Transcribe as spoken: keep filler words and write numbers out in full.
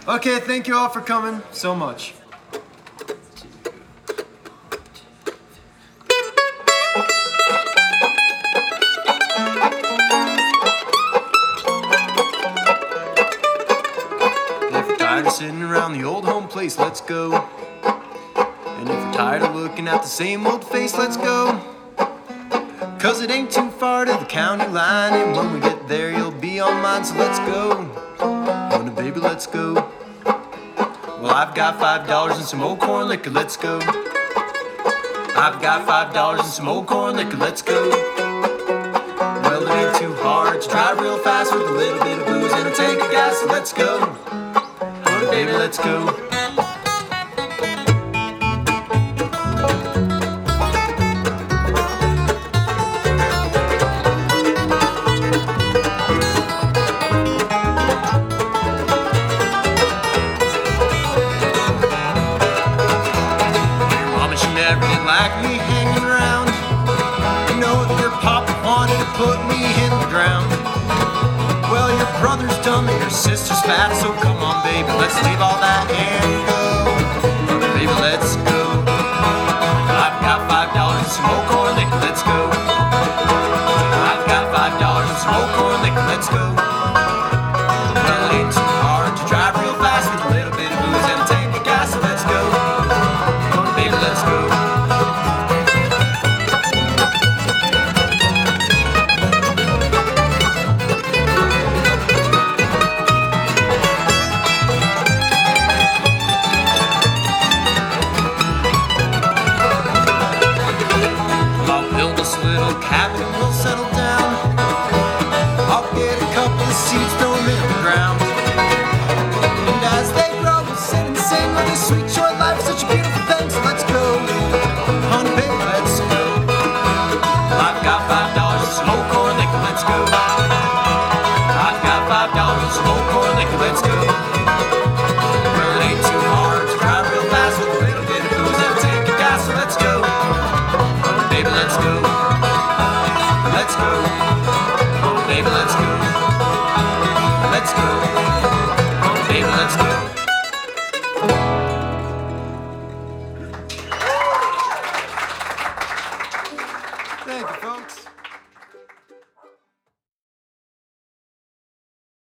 Okay, thank you all for coming so much. If you're tired of sitting around the old home place, let's go. And if you're tired of looking at the same old face, let's go. Cause it ain't too far to the county line, and when we get there you'll be on mine, so let's go. Honey baby, let's go. Well, I've got five dollars and some old corn liquor, let's go. I've got five dollars and some old corn liquor, let's go. Well, it ain't too hard to drive real fast with a little bit of booze and a tank of gas, so let's go. Honey baby, let's go. Like me hanging around, you know that your papa wanted to put me in the ground. Well, your brother's dumb and your sister's fat, so come on baby, let's leave all that and go. Baby, let's go. I've got five dollars and some old corn liquor, let's go. I've got five dollars and some old corn liquor, let's go. Well, it ain't too hard to drive real fast with a little bit of booze and a tank of gas, so let's go. Come on baby, let's go. Little cabin and we'll settle down. I'll get a couple of seeds, throw them in the ground. And as they grow, we'll sit and sing of this sweet short life, such a beautiful thing, so let's go. Honey baby, let's go. I've got five dollars and some old corn liquor, let's go.